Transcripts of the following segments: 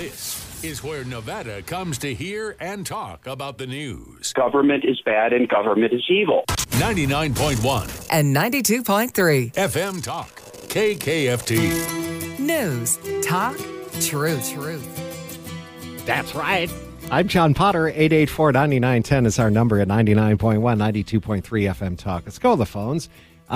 This is where Nevada comes to hear and talk about the news. Government is bad and government is evil. 99.1 and 92.3 FM Talk, KKFT. News, talk, truth. That's right. I'm John Potter. 884-9910 is our number at 99.1, 92.3 FM Talk. Let's go to the phones.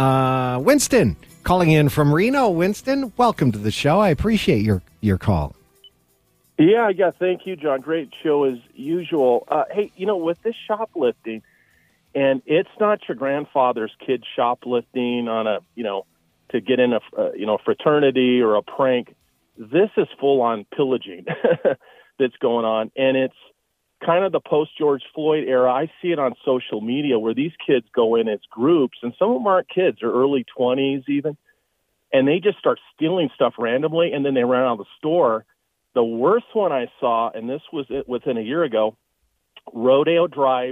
Winston calling in from Reno. Winston, welcome to the show. I appreciate your call. Yeah, thank you, John. Great show as usual. Hey, with this shoplifting, and it's not your grandfather's kid shoplifting on to get in a fraternity or a prank. This is full-on pillaging that's going on, and it's kind of the post-George Floyd era. I see it on social media where these kids go in as groups, and some of them aren't kids, they're early 20s even, and they just start stealing stuff randomly, and then they run out of the store. The worst one I saw, and this was within a year ago, Rodeo Drive,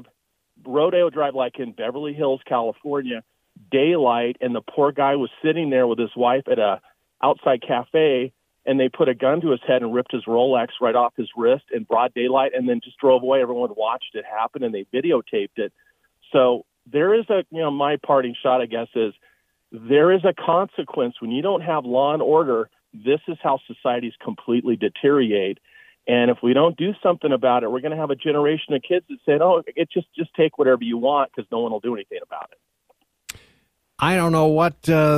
like in Beverly Hills, California, daylight, and the poor guy was sitting there with his wife at a outside cafe, and they put a gun to his head and ripped his Rolex right off his wrist in broad daylight, and then just drove away. Everyone watched it happen, and they videotaped it. So there is my parting shot, I guess, is there is a consequence when you don't have law and order. This is how societies completely deteriorate. And if we don't do something about it, we're going to have a generation of kids that say, "Oh, just take whatever you want," because no one will do anything about it. I don't know what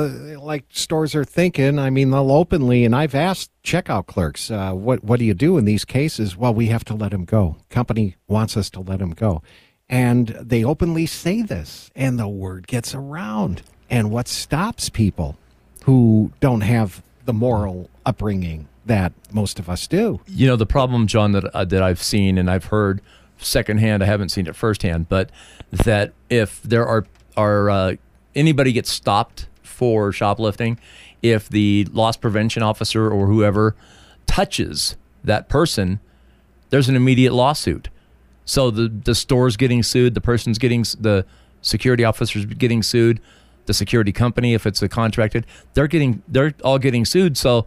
stores are thinking. I mean, they'll openly, and I've asked checkout clerks, what do you do in these cases? Well, we have to let him go. Company wants us to let him go. And they openly say this, and the word gets around. And what stops people who don't have the moral upbringing that most of us do? The problem, John, that I've seen and I've heard secondhand, I haven't seen it firsthand, but that if there are anybody gets stopped for shoplifting, if the loss prevention officer or whoever touches that person, there's an immediate lawsuit. So the store's getting sued, the security officer's getting sued, the security company, if it's a contracted, they're all getting sued. So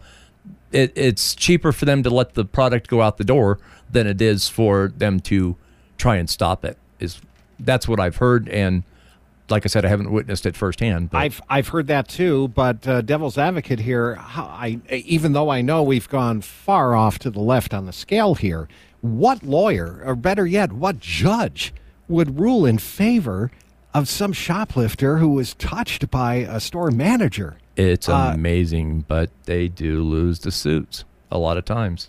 it's cheaper for them to let the product go out the door than it is for them to try and stop it. That's what I've heard, and like I said, I haven't witnessed it firsthand. But I've heard that too, but devil's advocate here, even though I know we've gone far off to the left on the scale here, what lawyer, or better yet, what judge would rule in favor of some shoplifter who was touched by a store manager? It's amazing, but they do lose the suits a lot of times.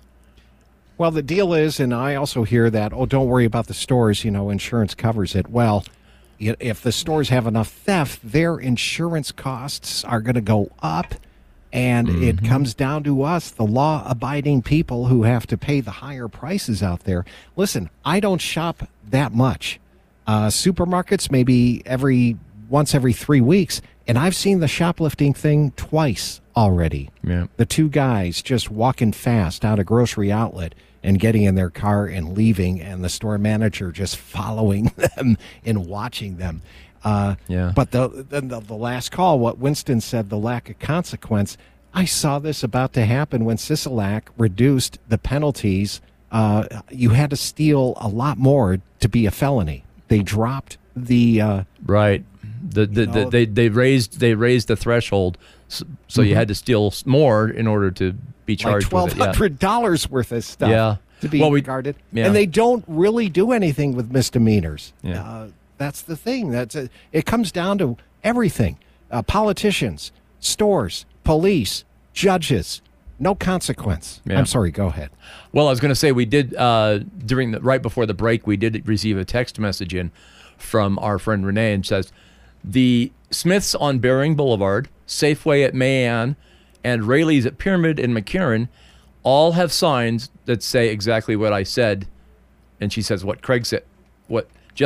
Well, the deal is, and I also hear that, don't worry about the stores, insurance covers it. Well, if the stores have enough theft, their insurance costs are going to go up, and it comes down to us, the law-abiding people who have to pay the higher prices out there. Listen, I don't shop that much. Supermarkets maybe once every 3 weeks, and I've seen the shoplifting thing twice already. Yeah. The two guys just walking fast out of grocery outlet and getting in their car and leaving, and the store manager just following them and watching them. But the last call, what Winston said, the lack of consequence, I saw this about to happen when Sisolak reduced the penalties. You had to steal a lot more to be a felony. They dropped the right. They raised the threshold, so you had to steal more in order to be charged like $1,200 worth of stuff to be regarded. Yeah. And they don't really do anything with misdemeanors. Yeah. That's the thing. It comes down to everything. Politicians, stores, police, judges. No consequence. Yeah. I'm sorry, go ahead. Well, I was going to say we did, right before the break, we did receive a text message in from our friend Renee, and says, the Smiths on Bering Boulevard, Safeway at Mayan, and Rayleigh's at Pyramid and McCarran all have signs that say exactly what I said. And she says what Craig said, what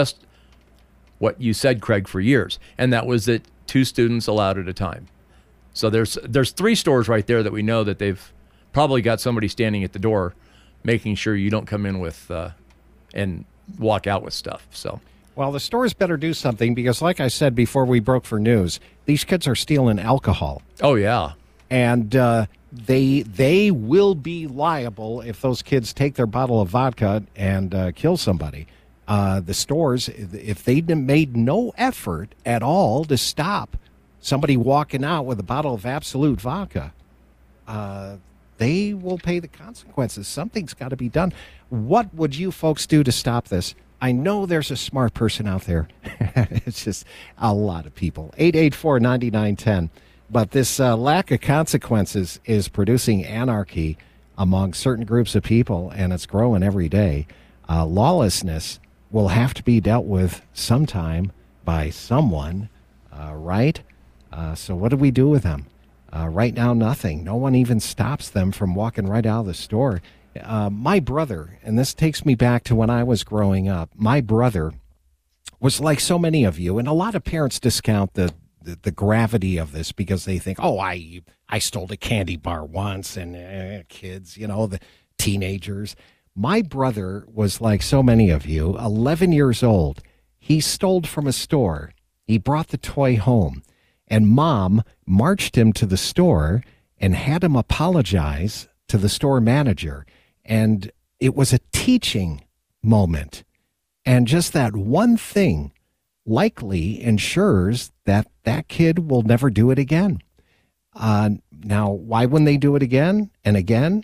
you said, Craig, for years. And that was that 2 students allowed at a time. So there's 3 stores right there that we know that they've probably got somebody standing at the door making sure you don't come in with and walk out with stuff. So Well, the stores better do something because, like I said before we broke for news, these kids are stealing alcohol. Oh, yeah. And they will be liable if those kids take their bottle of vodka and kill somebody. The stores, if they made no effort at all to stop somebody walking out with a bottle of Absolute vodka, they will pay the consequences. Something's got to be done. What would you folks do to stop this? I know there's a smart person out there. It's just a lot of people. 884-9910. But this lack of consequences is producing anarchy among certain groups of people, and it's growing every day. Lawlessness will have to be dealt with sometime by someone, right? So what do we do with them? Right now, nothing. No one even stops them from walking right out of the store. My brother, and this takes me back to when I was growing up, my brother was like so many of you, and a lot of parents discount the gravity of this because they think, oh, I stole a candy bar once, and kids, the teenagers. My brother was like so many of you, 11 years old. He stole from a store. He brought the toy home, and Mom marched him to the store and had him apologize to the store manager. And it was a teaching moment. And just that one thing likely ensures that that kid will never do it again. Now, why wouldn't they do it again and again?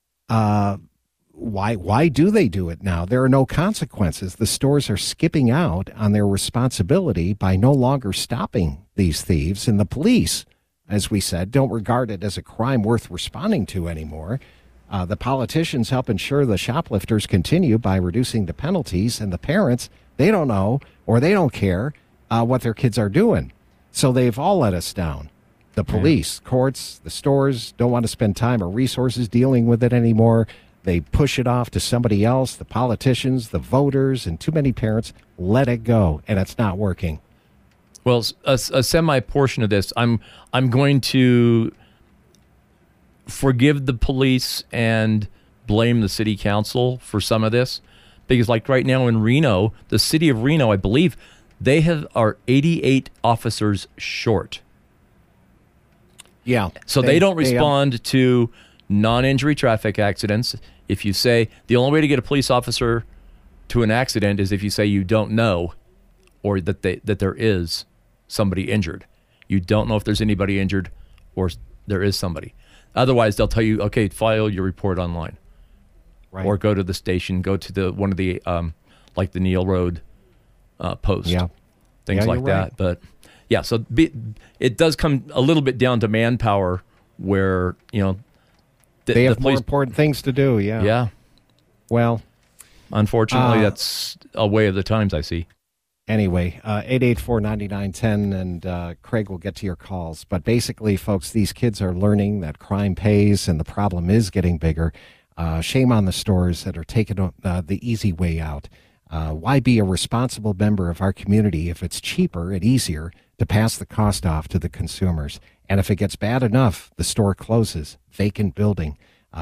Why do they do it now? There are no consequences. The stores are skipping out on their responsibility by no longer stopping these thieves. And the police, as we said, don't regard it as a crime worth responding to anymore. The politicians help ensure the shoplifters continue by reducing the penalties, and the parents, they don't know or they don't care what their kids are doing. So they've all let us down. The police, courts, the stores don't want to spend time or resources dealing with it anymore. They push it off to somebody else. The politicians, the voters, and too many parents let it go, and it's not working. Well, a semi portion of this, I'm going to forgive the police and blame the city council for some of this, because like right now in Reno, the city of Reno, I believe they are 88 officers short. Yeah. So they don't respond to non-injury traffic accidents. If you say the only way to get a police officer to an accident is if you say you don't know, or that there is somebody injured. You don't know if there's anybody injured or there is somebody. Otherwise, they'll tell you, okay, file your report online, right, or go to the station, go to one of the like the Neil Road post, things like that. Right. But yeah, so it does come a little bit down to manpower, where they have more important things to do. Yeah. Yeah. Well, unfortunately, that's a way of the times, I see. Anyway, 884-9910, and Craig will get to your calls. But basically, folks, these kids are learning that crime pays, and the problem is getting bigger. Shame on the stores that are taking the easy way out. Why be a responsible member of our community if it's cheaper and easier to pass the cost off to the consumers? And if it gets bad enough, the store closes. Vacant building,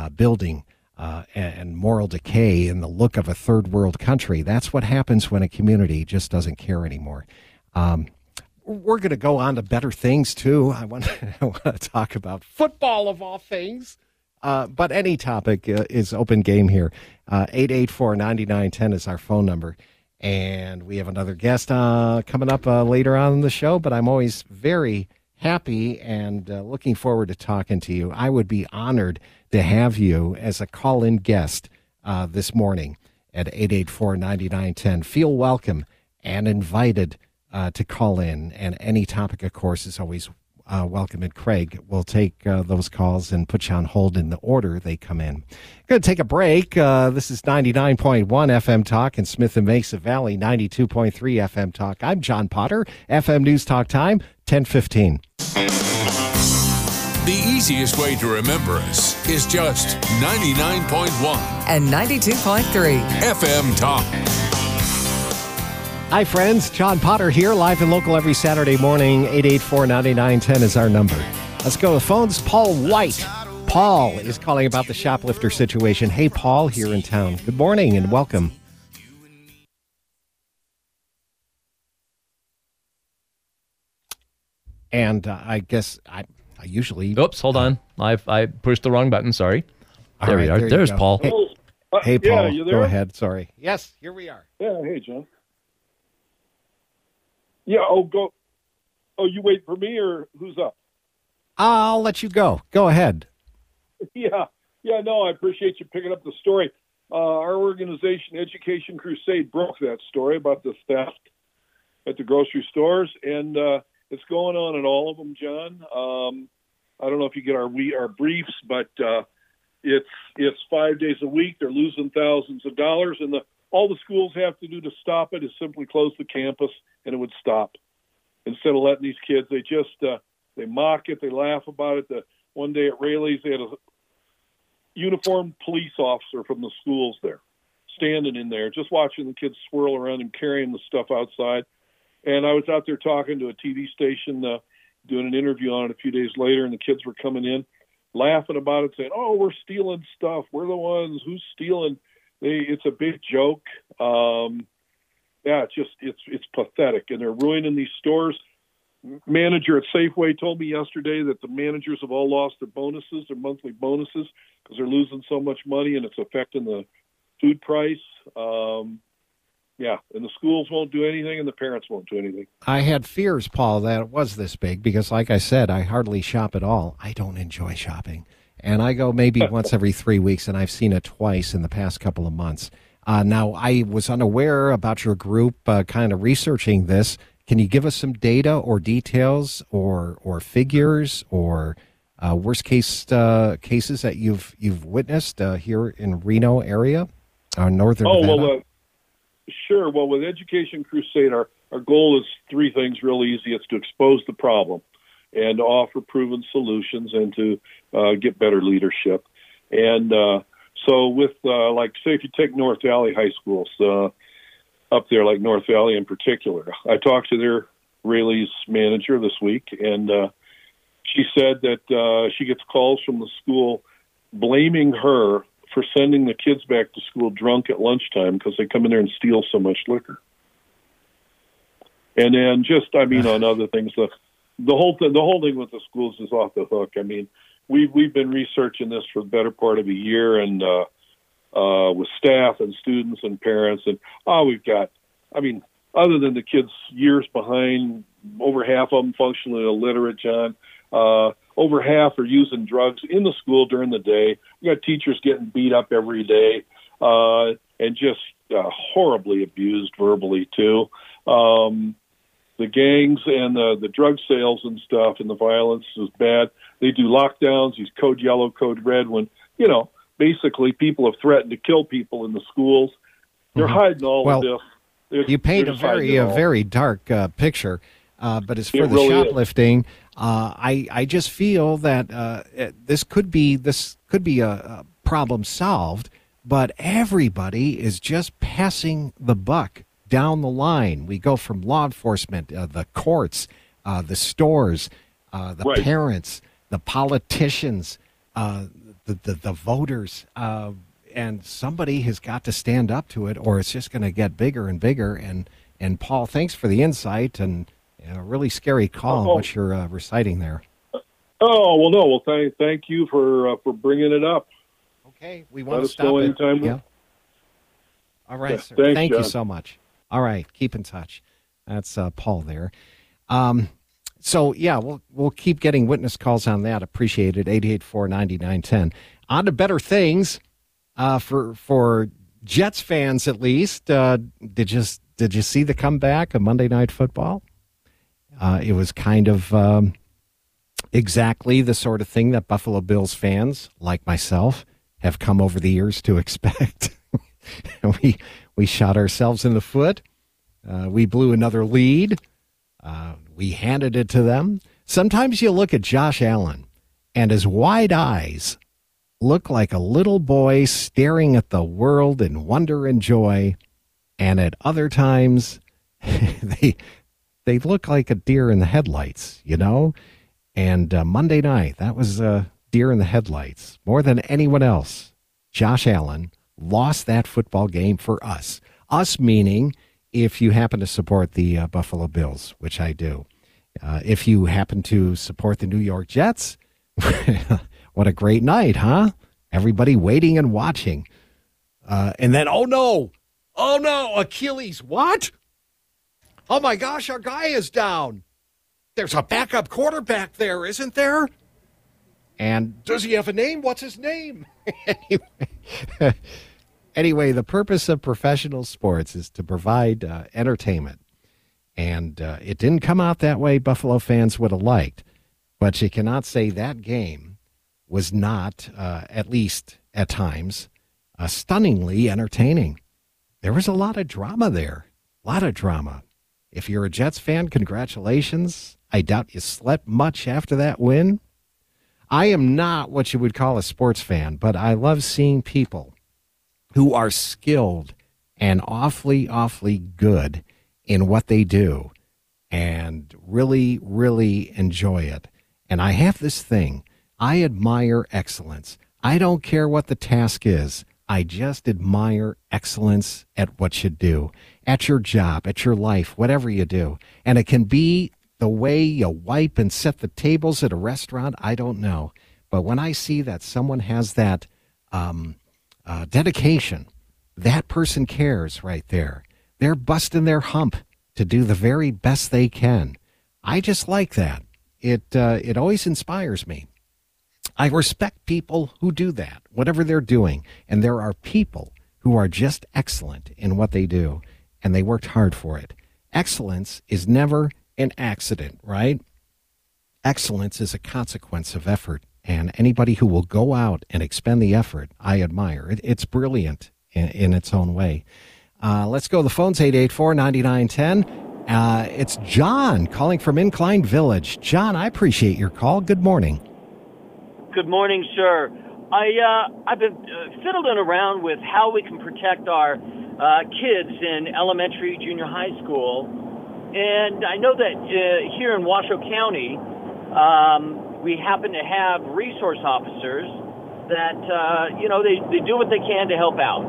and moral decay in the look of a third world country. That's what happens when a community just doesn't care anymore. We're going to go on to better things, too. I want to talk about football, of all things. But any topic is open game here. 884-9910 is our phone number. And we have another guest coming up later on in the show, but I'm always very happy and looking forward to talking to you. I would be honored to have you as a call-in guest this morning at 884-9910. Feel welcome and invited to call in, and any topic, of course, is always welcome. And Craig will take those calls and put you on hold in the order they come in. Going to take a break. This is 99.1 FM Talk in Smith and Mesa Valley, 92.3 FM Talk. I'm John Potter, FM News Talk Time, 10:15. The easiest way to remember us is just 99.1 and 92.3 FM Talk. Hi, friends. John Potter here, live and local every Saturday morning. 884-9910 is our number. Let's go to the phones. Paul White. Paul is calling about the shoplifter situation. Hey, Paul, here in town. Good morning and welcome. And I guess usually. Oops, hold on. I pushed the wrong button. Sorry. All There right, we are. there you There's go. Paul. Hey, Yeah, Paul, you there? go ahead. Sorry. Yes, here we are. Yeah, hey, John. Yeah, go. Oh, you wait for me, or who's up? I'll let you go. Go ahead. Yeah, no, I appreciate you picking up the story. Our organization, Education Crusade, broke that story about the theft at the grocery stores, and it's going on in all of them, John. I don't know if you get our briefs, but it's 5 days a week. They're losing thousands of dollars, and all the schools have to do to stop it is simply close the campus, and it would stop. Instead of letting these kids, they just they mock it, they laugh about it. One day at Rayleigh's, they had a uniformed police officer from the schools there, standing in there, just watching the kids swirl around and carrying the stuff outside. And I was out there talking to a TV station, doing an interview on it a few days later, and the kids were coming in, laughing about it, saying, "Oh, we're stealing stuff. We're the ones who's stealing." It's a big joke. Yeah, it's pathetic, and they're ruining these stores. Manager at Safeway told me yesterday that the managers have all lost their bonuses, their monthly bonuses, because they're losing so much money, and it's affecting the food price. Yeah, and the schools won't do anything, and the parents won't do anything. I had fears, Paul, that it was this big because, like I said, I hardly shop at all. I don't enjoy shopping. And I go maybe once every 3 weeks, and I've seen it twice in the past couple of months. Now, I was unaware about your group kind of researching this. Can you give us some data or details or figures or worst case cases that you've witnessed here in Reno area, northern Nevada? Well, sure. Well, with Education Crusade, our goal is three things real easy. It's to expose the problem and to offer proven solutions and to get better leadership. And so with, like, say, if you take North Valley High Schools, up there, like North Valley in particular, I talked to their Rayleigh's manager this week, and she said that she gets calls from the school blaming her for sending the kids back to school drunk at lunchtime because they come in there and steal so much liquor. And then on other things, the whole thing with the schools is off the hook. I mean, we've been researching this for the better part of a year, and with staff and students and parents, and we've got, other than the kids years behind, over half of them functionally illiterate, John. Over half are using drugs in the school during the day. We got teachers getting beat up every day, and just horribly abused verbally too. The gangs and the drug sales and stuff and the violence is bad. They do lockdowns, these code yellow, code red, when, basically people have threatened to kill people in the schools. They're hiding all of this. You paint a very dark picture. But as for the really shoplifting, I just feel that this could be a problem solved, but everybody is just passing the buck down the line. We go from law enforcement, the courts, the stores, the parents, the politicians, the voters, and somebody has got to stand up to it, or it's just going to get bigger and bigger. And Paul, thanks for the insight and a really scary call what you're reciting there. Oh, well, no. Well, thank you for bringing it up. Okay, we want to stop it. Yeah. All right, sir. Thanks, thank John. you so much. All right, keep in touch. That's Paul there. So, yeah, we'll keep getting witness calls on that. Appreciate it. 884-9910. On to better things for Jets fans, at least. Did you see the comeback of Monday Night Football? It was kind of exactly the sort of thing that Buffalo Bills fans, like myself, have come over the years to expect. We shot ourselves in the foot. We blew another lead. We handed it to them. Sometimes you look at Josh Allen, and his wide eyes look like a little boy staring at the world in wonder and joy. And at other times, they look like a deer in the headlights, And Monday night, that was a deer in the headlights. More than anyone else, Josh Allen lost that football game for us. Us meaning if you happen to support the Buffalo Bills, which I do. If you happen to support the New York Jets, what a great night, huh? Everybody waiting and watching. And then, oh no, Achilles, what? Oh my gosh, our guy is down. There's a backup quarterback there, isn't there? And does he have a name? What's his name? Anyway, the purpose of professional sports is to provide entertainment. And it didn't come out that way Buffalo fans would have liked. But you cannot say that game was not, at least at times, stunningly entertaining. There was a lot of drama there. A lot of drama. If you're a Jets fan, congratulations. I doubt you slept much after that win. I am not what you would call a sports fan, but I love seeing people who are skilled and awfully, awfully good in what they do and really, really enjoy it. And I have this thing. I admire excellence. I don't care what the task is. I just admire excellence at what you do, at your job, at your life, whatever you do. And it can be the way you wipe and set the tables at a restaurant. I don't know. But when I see that someone has that dedication, that person cares right there. They're busting their hump to do the very best they can. I just like that. It always inspires me. I respect people who do that, whatever they're doing. And there are people who are just excellent in what they do, and they worked hard for it. Excellence is never an accident, right? Excellence is a consequence of effort, and anybody who will go out and expend the effort, I admire. It's brilliant in its own way. Let's go to the phones, 884-9910. It's John calling from Incline Village. John, I appreciate your call. Good morning. Good morning, sir. I've been fiddling around with how we can protect our kids in elementary, junior high school. And I know that here in Washoe County, we happen to have resource officers that, they do what they can to help out.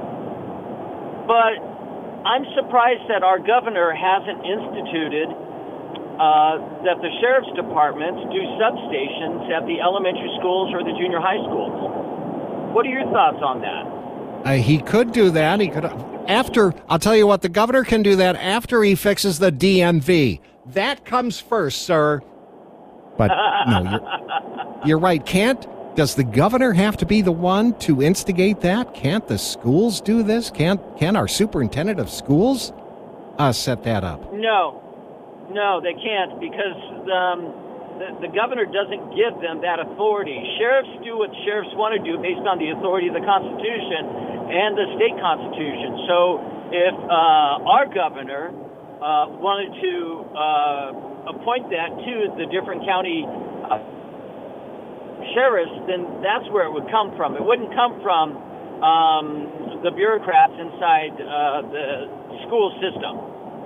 But I'm surprised that our governor hasn't instituted that the sheriff's departments do substations at the elementary schools or the junior high schools. What are your thoughts on that? He could do that. He could I'll tell you what, the governor can do that after he fixes the DMV. That comes first, sir. But no, you're right. Does the governor have to be the one to instigate that? Can't the schools do this? Can our superintendent of schools set that up? No, they can't, because the governor doesn't give them that authority. Sheriffs do what sheriffs want to do based on the authority of the Constitution and the state constitution. So if our governor wanted to appoint that to the different county sheriffs, then that's where it would come from. It wouldn't come from the bureaucrats inside the school system.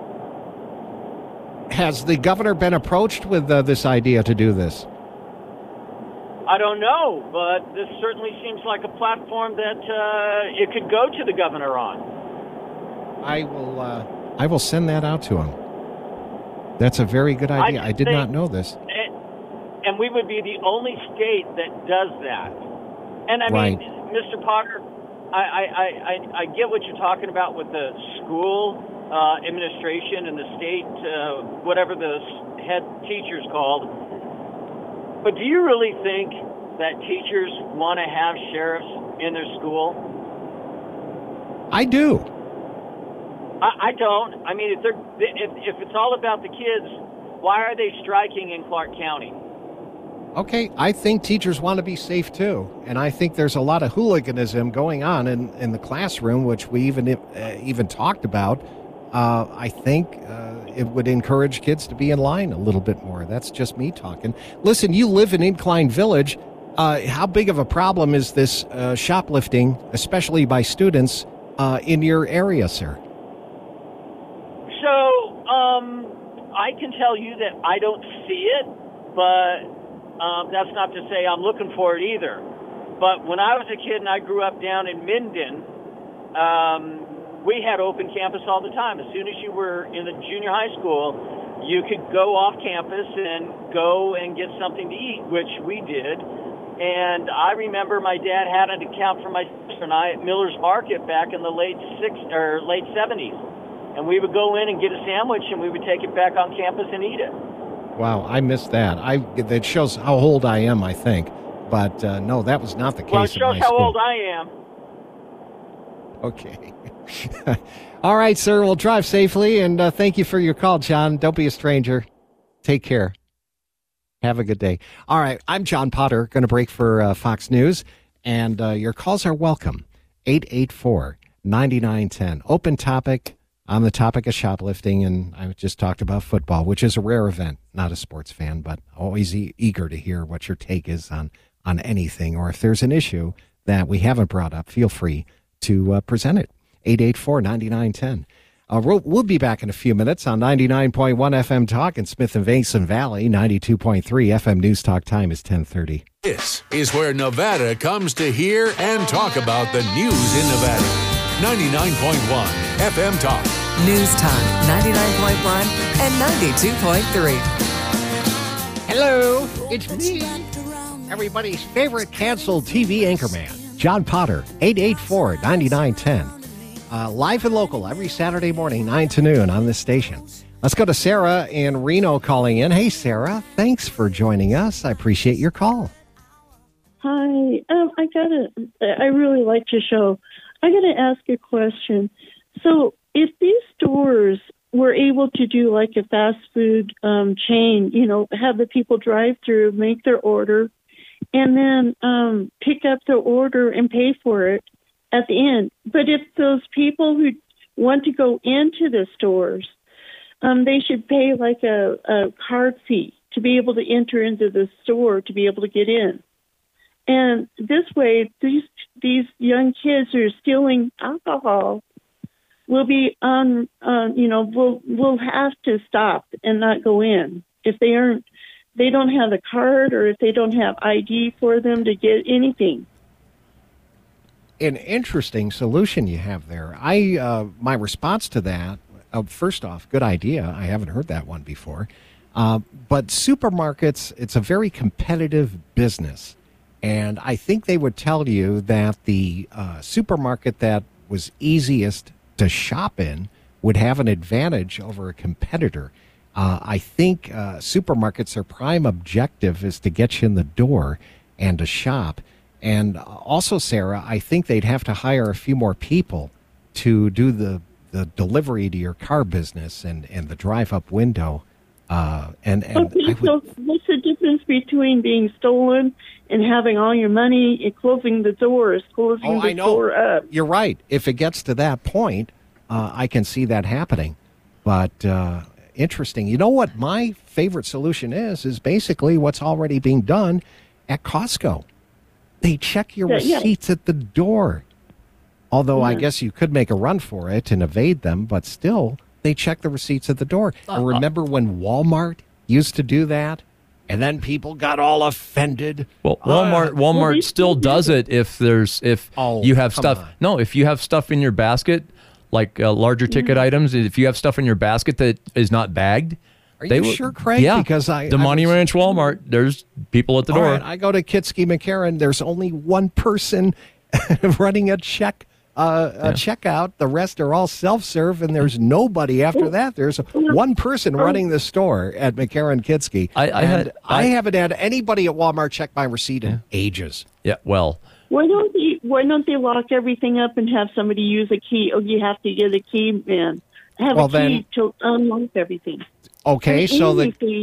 Has the governor been approached with this idea to do this? I don't know, but this certainly seems like a platform that it could go to the governor on. I will send that out to him. That's a very good idea. I did not know this. And we would be the only state that does that. And I mean, Mr. Potter, I get what you're talking about with the school administration and the state, whatever the head teacher's called. But do you really think that teachers want to have sheriffs in their school? I do. I don't. I mean, if it's all about the kids, why are they striking in Clark County? Okay, I think teachers want to be safe too, and I think there's a lot of hooliganism going on in the classroom, which we even talked about. I think it would encourage kids to be in line a little bit more. That's just me talking. Listen, you live in Incline Village. How big of a problem is this shoplifting, especially by students, in your area, sir? So, I can tell you that I don't see it, but that's not to say I'm looking for it either. But when I was a kid and I grew up down in Minden, we had open campus all the time. As soon as you were in the junior high school, you could go off campus and go and get something to eat, which we did. And I remember my dad had an account for my sister and I at Miller's Market back in the late 70s. And we would go in and get a sandwich, and we would take it back on campus and eat it. Wow, I missed that. That shows how old I am, I think. But no, that was not the case. Well, it shows how old I am. Okay. All right, sir. We'll drive safely, and thank you for your call, John. Don't be a stranger. Take care. Have a good day. All right, I'm John Potter, going to break for Fox News, and your calls are welcome. 884-9910. Open topic on the topic of shoplifting, and I just talked about football, which is a rare event. Not a sports fan, but always eager to hear what your take is on anything, or if there's an issue that we haven't brought up, feel free to present it. 884-9910. We'll be back in a few minutes on 99.1 FM Talk in Smith and Mason Valley. 92.3 FM News Talk time is 10:30. This is where Nevada comes to hear and talk about the news in Nevada. 99.1 FM Talk. News Talk 99.1 and 92.3. Hello, it's me, everybody's favorite canceled TV anchorman, John Potter, 884-9910. Live and local every Saturday morning, 9 to noon on this station. Let's go to Sarah in Reno calling in. Hey, Sarah, thanks for joining us. I appreciate your call. Hi, I really like your show. I got to ask a question. So if these stores were able to do like a fast food chain, have the people drive through, make their order, and then pick up their order and pay for it at the end. But if those people who want to go into the stores, they should pay like a card fee to be able to enter into the store to be able to get in. And this way, these young kids who are stealing alcohol will be will have to stop and not go in if they don't have a card or if they don't have ID for them to get anything. An interesting solution you have there. My response to that, first off, good idea. I haven't heard that one before. But supermarkets, it's a very competitive business. And I think they would tell you that the supermarket that was easiest to shop in would have an advantage over a competitor. I think supermarkets, their prime objective is to get you in the door and to shop. And also, Sarah, I think they'd have to hire a few more people to do the delivery to your car business and the drive-up window. Okay, so what's the difference between being stolen and having all your money and closing the doors, closing the door up? You're right. If it gets to that point, I can see that happening. But interesting. You know what my favorite solution is basically what's already being done at Costco. They check your receipts at the door. Although I guess you could make a run for it and evade them, but still, they check the receipts at the door. And remember when Walmart used to do that? And then people got all offended. Well, Walmart still does it if you have stuff. On. No, if you have stuff in your basket, like larger ticket items, if you have stuff in your basket that is not bagged. Are you sure, Craig? Yeah, because Money Ranch Walmart, there's people at the door. Right, I go to Kitsky McCarran. There's only one person running a checkout. The rest are all self-serve, and there's nobody after that. There's one person running the store at McCarran Kitsky. I haven't had anybody at Walmart check my receipt in ages. Yeah, well. Why don't they lock everything up and have somebody use a key? Oh, you have to get a key, man. Have a key to unlock everything. Okay, so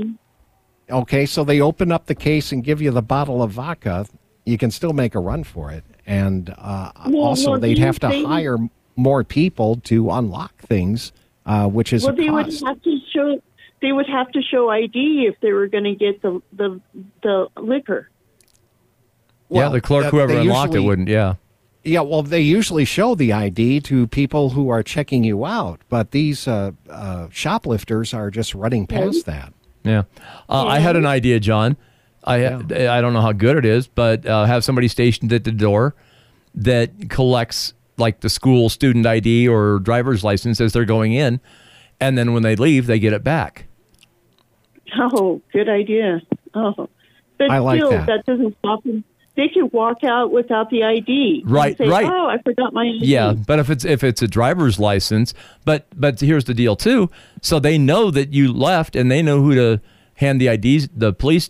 they open up the case and give you the bottle of vodka. You can still make a run for it. And they'd have to hire more people to unlock things, which is a cost. They would have to show ID if they were going to get the liquor. Well, the clerk, whoever unlocked it, wouldn't. Yeah. Yeah, well, they usually show the ID to people who are checking you out, but these shoplifters are just running past that. Yeah. I had an idea, John. I don't know how good it is, but have somebody stationed at the door that collects like the school student ID or driver's license as they're going in, and then when they leave, they get it back. Oh, good idea. Oh, but I like still, that. doesn't stop them. They can walk out without the ID. Right, and say, right. Oh, I forgot my ID. Yeah, but if it's a driver's license, but here's the deal too. So they know that you left, and they know who to hand the IDs. The police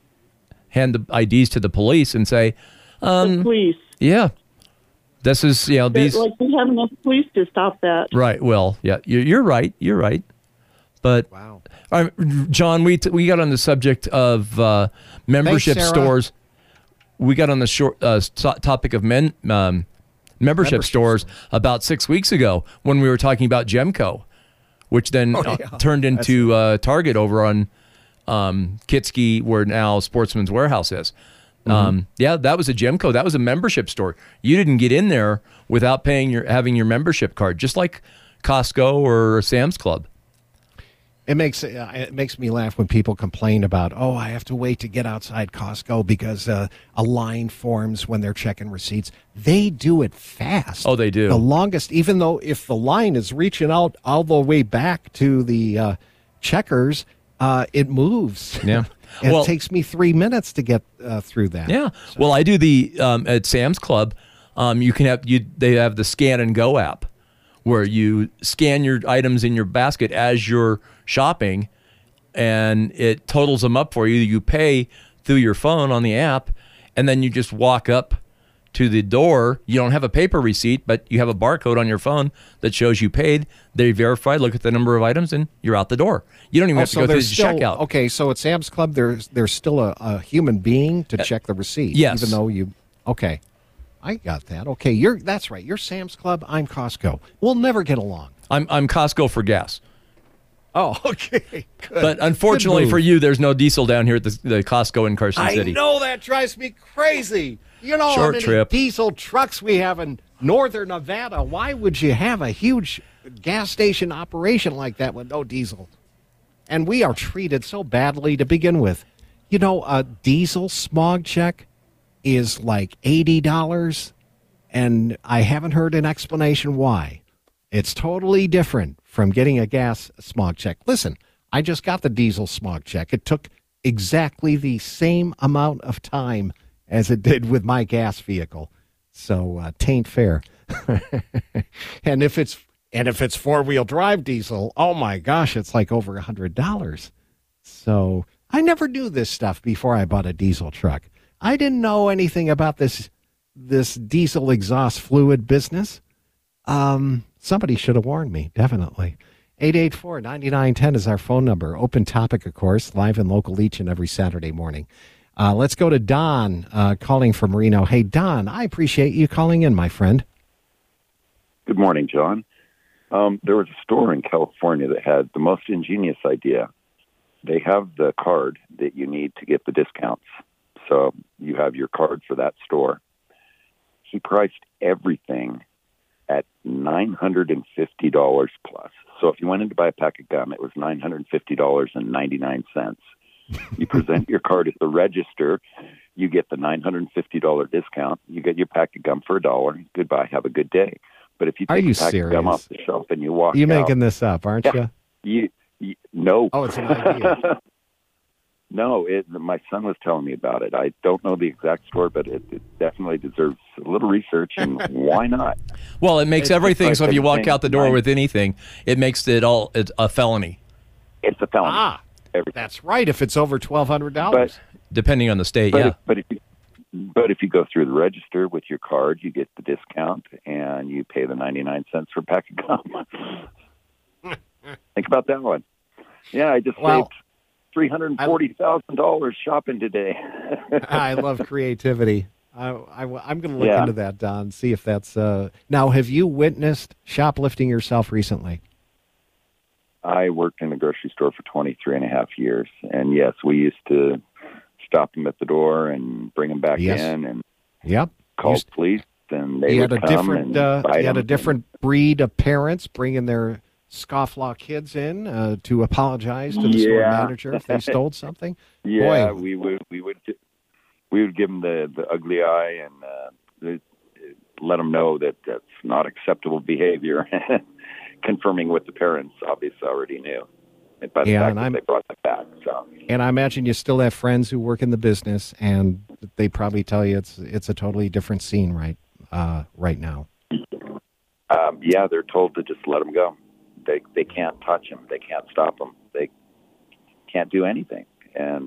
hand the IDs to the police and say, The police. "Yeah, this is these." Like we have enough police to stop that. Right. Well, yeah, you're right. You're right. But Wow. John, we got on the subject of membership Thanks, Sarah. stores. We got on the topic of membership stores about 6 weeks ago when we were talking about Gemco, which then turned into Target over on Kitsky, where now Sportsman's Warehouse is. Yeah, that was a Gemco. That was a membership store. You didn't get in there without having your membership card, just like Costco or Sam's Club. It makes me laugh when people complain about, I have to wait to get outside Costco because a line forms when they're checking receipts. They do it fast. Oh, they do. The longest, even though if the line is reaching out all the way back to the checkers, it moves. Yeah. It takes me 3 minutes to get through that. Yeah. So. Well, I do the at Sam's Club. They have the Scan and Go app, where you scan your items in your basket as you're shopping, and it totals them up for you. You pay through your phone on the app, and then you just walk up to the door. You don't have a paper receipt, but you have a barcode on your phone that shows you paid. They verify, look at the number of items, and you're out the door. You don't even have to go through the checkout. Okay, so at Sam's Club, there's still a human being to check the receipt. Yes. Even though okay. I got that. Okay, that's right. You're Sam's Club. I'm Costco. We'll never get along. I'm Costco for gas. Oh, okay. Good. But unfortunately for you, there's no diesel down here at the Costco in Carson City. I know, that drives me crazy. You know Short how many trip. diesel trucks we have in northern Nevada. Why would you have a huge gas station operation like that with no diesel? And we are treated so badly to begin with. You know, a diesel smog check is like $80, and I haven't heard an explanation why. It's totally different from getting a gas smog check. Listen, I just got the diesel smog check. It took exactly the same amount of time as it did with my gas vehicle. So, tain't fair. And if it's four-wheel drive diesel, oh my gosh, it's like over $100. So I never knew this stuff before I bought a diesel truck. I didn't know anything about this diesel exhaust fluid business. Somebody should have warned me, definitely. 884-9910 is our phone number. Open topic, of course, live and local each and every Saturday morning. Let's go to Don calling from Reno. Hey, Don, I appreciate you calling in, my friend. Good morning, John. There was a store in California that had the most ingenious idea. They have the card that you need to get the discounts. So you have your card for that store. He priced everything at $950 plus. So if you went in to buy a pack of gum, it was $950.99. You present your card at the register, you get the $950 discount. You get your pack of gum for $1. Goodbye, have a good day. But if you take a pack of gum off the shelf and you walk You're out, making this up, aren't you? No. Oh, it's an idea. No, my son was telling me about it. I don't know the exact store, but it definitely deserves a little research, and why not? Well, it makes everything, so if you walk out the door with anything, it makes it's a felony. It's a felony. That's right, if it's over $1,200. Depending on the state, But if you go through the register with your card, you get the discount, and you pay the 99 cents for a pack of gum. Think about that one. Yeah, I just saved $340,000 shopping today. I love creativity. I'm going to look into that, Don, see if that's... Now, have you witnessed shoplifting yourself recently? I worked in a grocery store for 23 and a half years, and yes, we used to stop them at the door and bring them back in and call police, and they would come and bite You had them. a different breed of parents bringing their scofflaw kids in to apologize to the store manager if they stole something. Yeah, Boy. we would give them the ugly eye and let them know that that's not acceptable behavior. Confirming what the parents obviously already knew. by the Yeah, fact that they brought that back. So. And I imagine you still have friends who work in the business, and they probably tell you it's a totally different scene right now. Yeah, they're told to just let them go. They can't touch them. They can't stop them. They can't do anything. And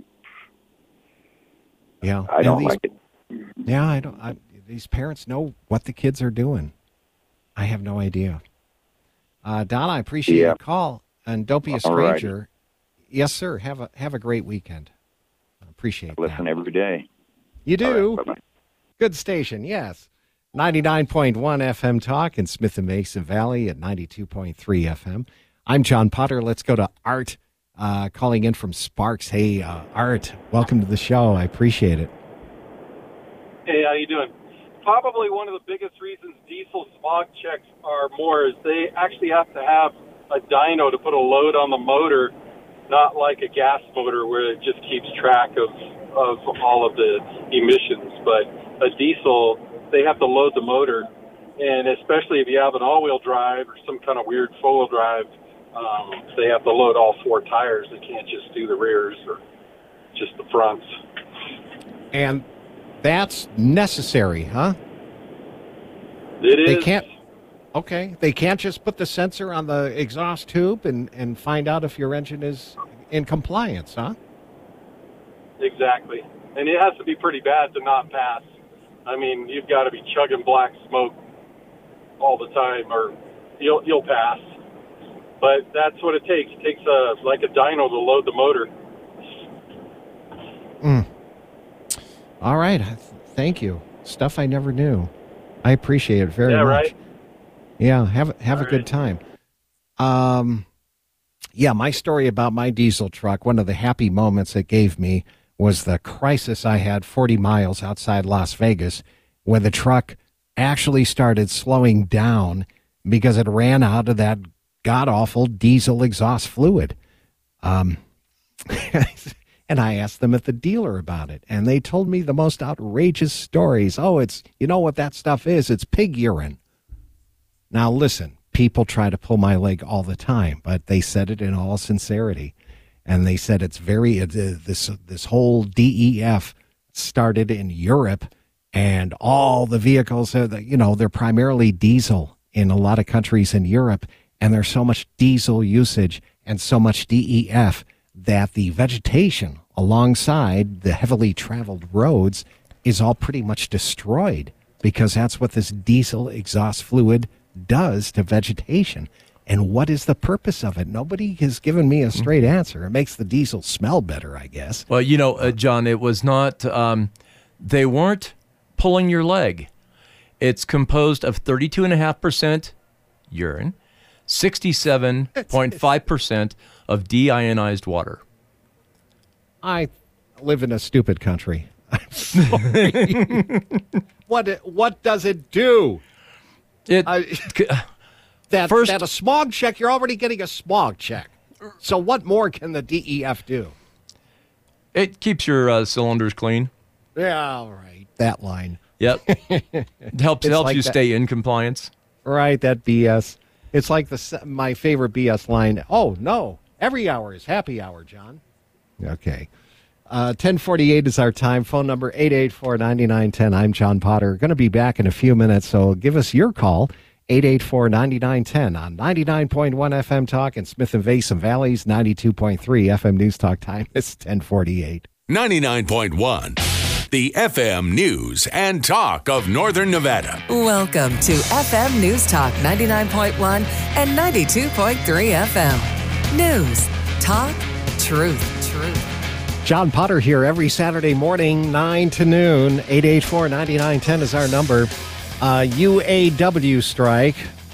yeah, I don't like it. Yeah, I don't. These parents know what the kids are doing. I have no idea. Don, I appreciate your call, and don't be a stranger. Right. Yes, sir. Have a great weekend. I appreciate it. Listen every day. You do. Right, bye-bye. Good station, yes. 99.1 FM Talk in Smith and Mason Valley at 92.3 FM. I'm John Potter. Let's go to Art calling in from Sparks. Hey, Art, welcome to the show. I appreciate it. Hey, how you doing? Probably one of the biggest reasons diesel smog checks are more is they actually have to have a dyno to put a load on the motor, not like a gas motor where it just keeps track of all of the emissions. But a diesel, they have to load the motor, and especially if you have an all-wheel drive or some kind of weird four-wheel drive, they have to load all four tires. They can't just do the rears or just the fronts. And that's necessary, huh? It is. They can't. Okay, they can't just put the sensor on the exhaust tube and find out if your engine is in compliance, huh? Exactly. And it has to be pretty bad to not pass. I mean, you've got to be chugging black smoke all the time or you'll pass. But that's what it takes. It takes like a dyno to load the motor. All right. Thank you. Stuff I never knew. I appreciate it very much. Right? Yeah, have a good time. Yeah, my story about my diesel truck, one of the happy moments it gave me was the crisis I had 40 miles outside Las Vegas when the truck actually started slowing down because it ran out of that god-awful diesel exhaust fluid. And I asked them at the dealer about it, and they told me the most outrageous stories. Oh, you know what that stuff is? It's pig urine. Now, listen, people try to pull my leg all the time, but they said it in all sincerity. And they said it's this whole DEF started in Europe, and all the vehicles, they're primarily diesel in a lot of countries in Europe, and there's so much diesel usage and so much DEF that the vegetation alongside the heavily traveled roads is all pretty much destroyed because that's what this diesel exhaust fluid does to vegetation. And what is the purpose of it? Nobody has given me a straight answer. It makes the diesel smell better, I guess. Well, John, it was not, they weren't pulling your leg. It's composed of 32.5% urine, 67.5% of deionized water. I live in a stupid country. I'm sorry. What does it do? That a smog check, you're already getting a smog check. So what more can the DEF do? It keeps your cylinders clean. Yeah, all right. That line. Yep. It helps like you that. stay in compliance. Right, that BS. It's like my favorite BS line. Oh, no. Every hour is happy hour, John. Okay. 10:48 is our time. Phone number 884-9910. I'm John Potter. Going to be back in a few minutes, so give us your call, 884-9910 on 99.1 FM Talk in Smith and Mason Valleys, 92.3 FM News Talk. Time is 10:48. 99.1, the FM News and Talk of Northern Nevada. Welcome to FM News Talk 99.1 and 92.3 FM. News, talk, truth. John Potter here every Saturday morning, 9 to noon. 884-9910 is our number. UAW strike.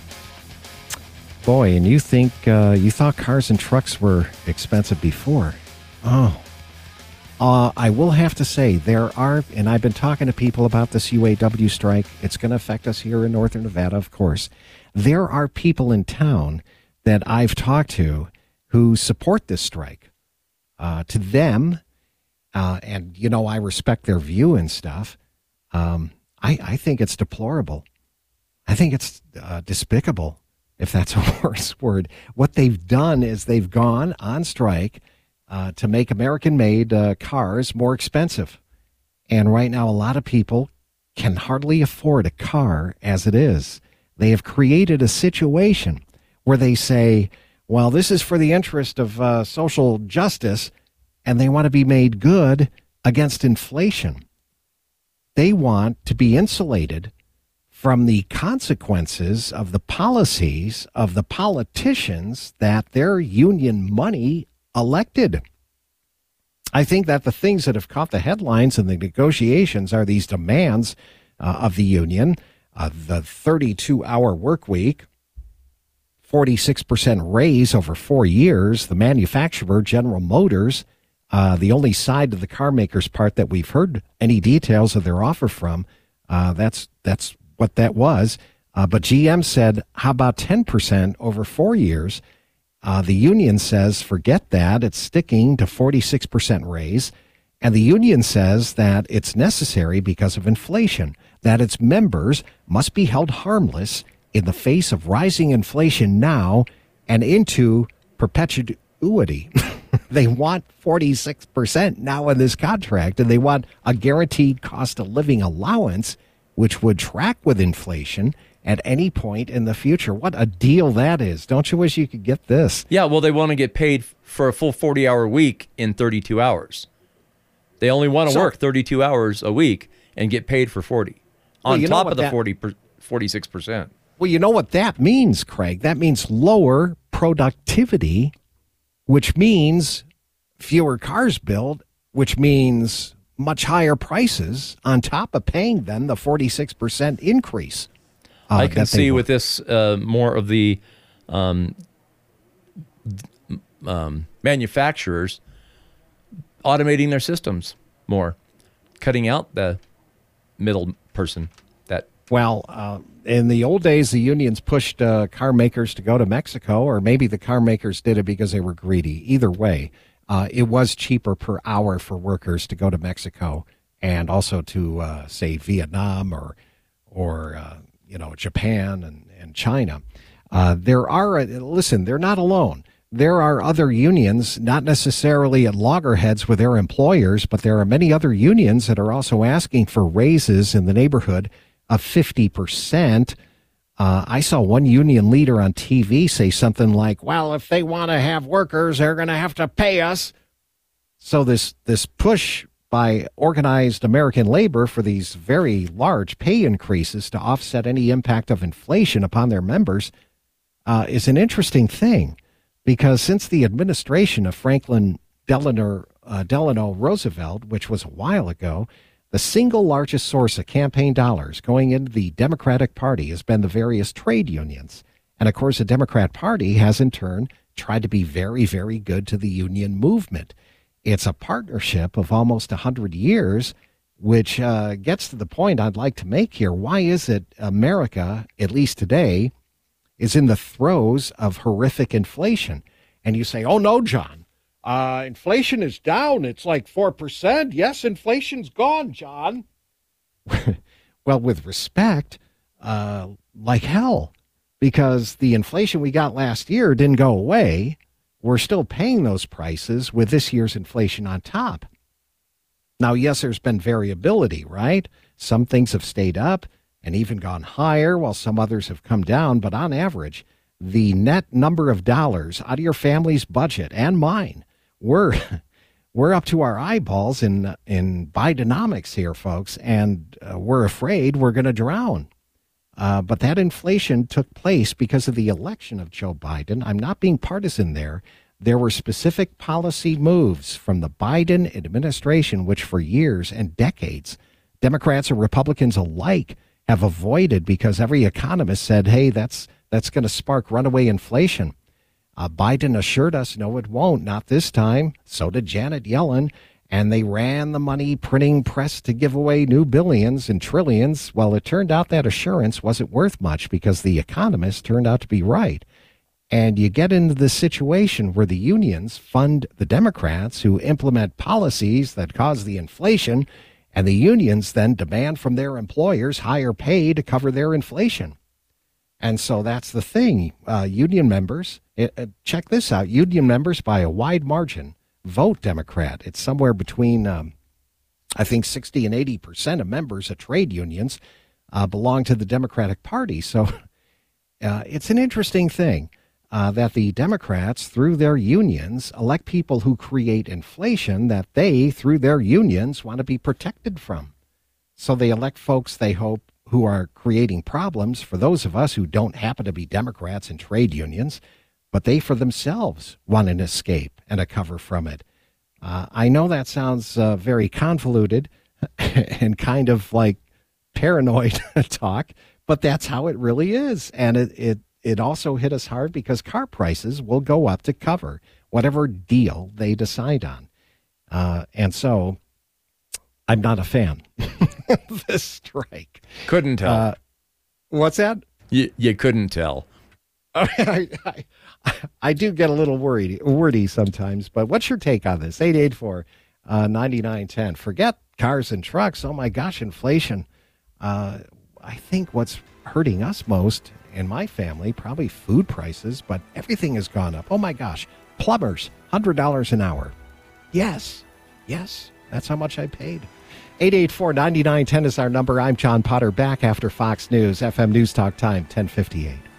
Boy, and you thought cars and trucks were expensive before. Oh. I will have to say, there are, and I've been talking to people about this UAW strike. It's going to affect us here in Northern Nevada, of course. There are people in town that I've talked to who support this strike. To them, and, I respect their view and stuff, I think it's deplorable. I think it's despicable. if that's a worse word. What they've done is they've gone on strike to make American-made cars more expensive. And right now, a lot of people can hardly afford a car as it is. They have created a situation where they say, well, this is for the interest of social justice, and they want to be made good against inflation. They want to be insulated from the consequences of the policies of the politicians that their union money elected. I think that the things that have caught the headlines in the negotiations are these demands of the union, the 32-hour work week, 46% raise over 4 years, the manufacturer, General Motors, the only side of the car maker's part that we've heard any details of their offer from, that's what that was. But GM said, how about 10% over 4 years? The union says, forget that. It's sticking to 46% raise. And the union says that it's necessary because of inflation, that its members must be held harmless in the face of rising inflation now and into perpetuity. They want 46% now in this contract, and they want a guaranteed cost of living allowance, which would track with inflation at any point in the future. What a deal that is. Don't you wish you could get this? Yeah, well, they want to get paid for a full 40-hour week in 32 hours. They only want to work 32 hours a week and get paid for 40, on top of the 46%. Well, you know what that means, Craig? That means lower productivity, which means fewer cars built, which means much higher prices on top of paying them the 46% increase. I can see with this more of the manufacturers automating their systems more, cutting out the middle person. In the old days, the unions pushed car makers to go to Mexico, or maybe the car makers did it because they were greedy. Either way, it was cheaper per hour for workers to go to Mexico and also to, say, Vietnam or Japan and China. They're not alone. There are other unions, not necessarily at loggerheads with their employers, but there are many other unions that are also asking for raises in the neighborhood of 50%. I saw one union leader on TV say something like, well, if they want to have workers, they're going to have to pay us. So this push by organized American labor for these very large pay increases to offset any impact of inflation upon their members is an interesting thing, because since the administration of Franklin Delano Roosevelt, which was a while ago, the single largest source of campaign dollars going into the Democratic Party has been the various trade unions. And of course, the Democrat Party has in turn tried to be very, very good to the union movement. It's a partnership of almost 100 years, which gets to the point I'd like to make here. Why is it America, at least today, is in the throes of horrific inflation? And you say, oh, no, John, inflation is down. It's like 4%. Yes, inflation's gone, John. Well, with respect, like hell, because the inflation we got last year didn't go away. We're still paying those prices with this year's inflation on top. Now, yes, there's been variability, right? Some things have stayed up and even gone higher, while some others have come down. But on average, the net number of dollars out of your family's budget and mine, we're up to our eyeballs in Bidenomics here, folks, and we're afraid we're going to drown. But that inflation took place because of the election of Joe Biden. I'm not being partisan there. There were specific policy moves from the Biden administration, which for years and decades, Democrats and Republicans alike have avoided, because every economist said, hey, that's going to spark runaway inflation. Biden assured us, no, it won't, not this time. So did Janet Yellen. And they ran the money printing press to give away new billions and trillions. Well, it turned out that assurance wasn't worth much, because the economists turned out to be right. And you get into this situation where the unions fund the Democrats who implement policies that cause the inflation, and the unions then demand from their employers higher pay to cover their inflation. And so that's the thing. Union members, check this out. Union members, by a wide margin, vote Democrat. It's somewhere between, I think, 60 and 80% of members of trade unions belong to the Democratic Party. So it's an interesting thing that the Democrats, through their unions, elect people who create inflation that they, through their unions, want to be protected from. So they elect folks, they hope, who are creating problems for those of us who don't happen to be Democrats and trade unions, but they for themselves want an escape and a cover from it. I know that sounds very convoluted and kind of like paranoid talk, but that's how it really is. And it also hit us hard because car prices will go up to cover whatever deal they decide on. And so I'm not a fan of this strike. Couldn't tell. What's that? You couldn't tell. I do get a little wordy sometimes, but what's your take on this? 884-9910. Forget cars and trucks. Oh, my gosh, inflation. I think what's hurting us most in my family, probably food prices, but everything has gone up. Oh, my gosh. Plumbers, $100 an hour. Yes, that's how much I paid. 884-9910 is our number. I'm John Potter, back after Fox News, FM News Talk Time, 1058.